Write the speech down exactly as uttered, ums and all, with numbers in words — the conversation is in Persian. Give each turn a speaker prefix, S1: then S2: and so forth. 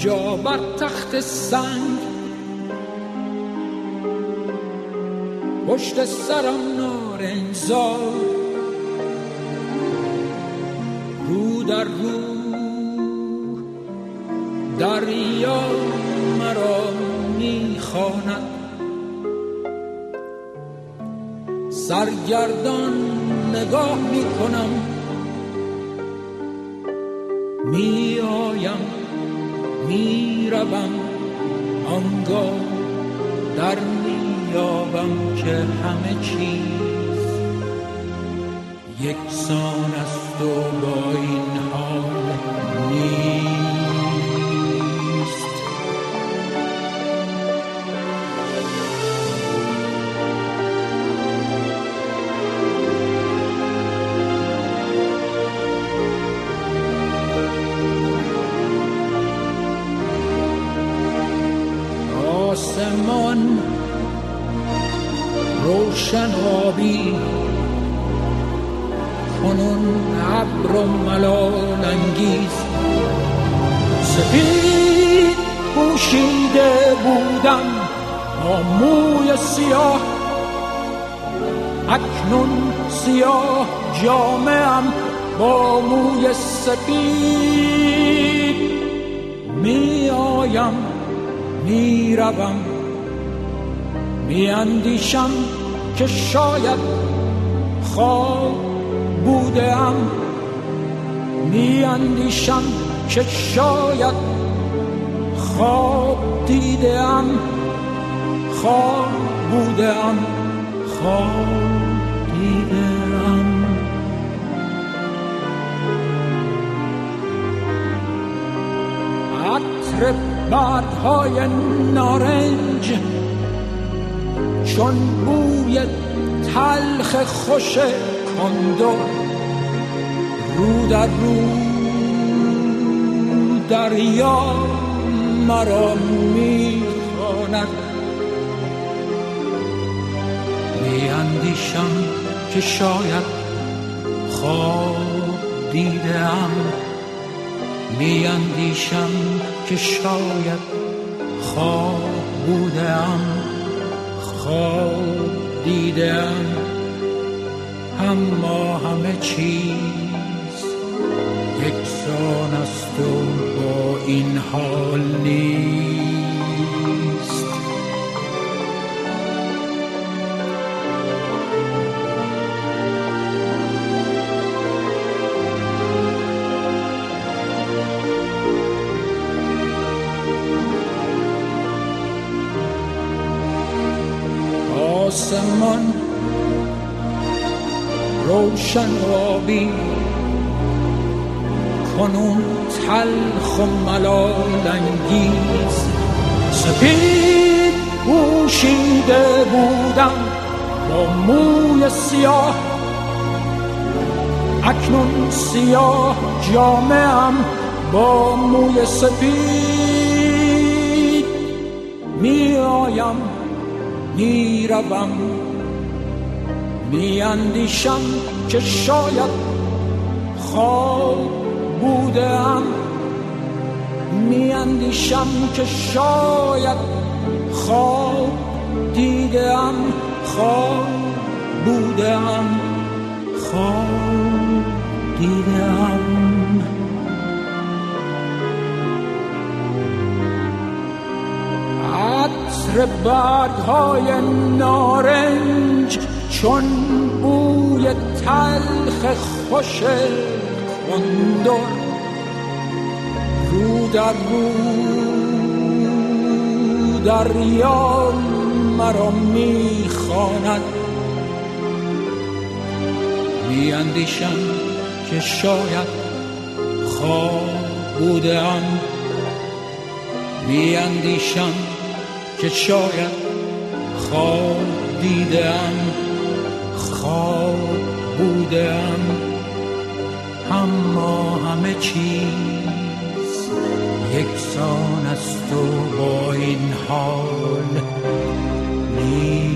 S1: جا بر تخت سنگ، پشت سرم نارنجزار، رو در رو دریا مرا میخواند. سرگردان نگاه میکنم، میآیم میروم، آنگاه در میابم که همه چیز یکسان است و با این حال نیست. آسمان روشن آبی، کنون ابر و ملال انگیز. سپید پوشیده بودم با موی سیاه، اکنون سیاه جامه‌ام با موی سپید. می آیم می روم، می اندیشم که شاید خواب بودم، می اندیشم که شاید خواب دیدم، خواب بودم، خواب دیدم. عطر برگ‌های نارنج چون بوی تلخ خوش کندر، رو در رو دریا مرا میخواند. میاندیشم که شاید خواب دیدم، میاندیشم که شاید خواب بودم، خواب دیدم. اما همه چیز یکسان است و با این حال نیست. آسمان روشن آبی، کنون تلخ و ملال انگیز. سپید پوشیده بودم با موی سیاه، اکنون سیاه جامه‌ام با موی سپید. می آیم می روم، می اندیشم که شاید خواب بودم، می اندیشم که شاید خواب دیدم، خواب بودم، خواب دیدم. عطر برگ‌های نارنج چون بوی تلخ خوش کندر، رو در رو دریا مرا میخواند. میاندیشم که شاید خواب بودم، میاندیشم که شاید خواب دیدم، خواب بودم. اما همه چیز یکسان است و با این حال نیست.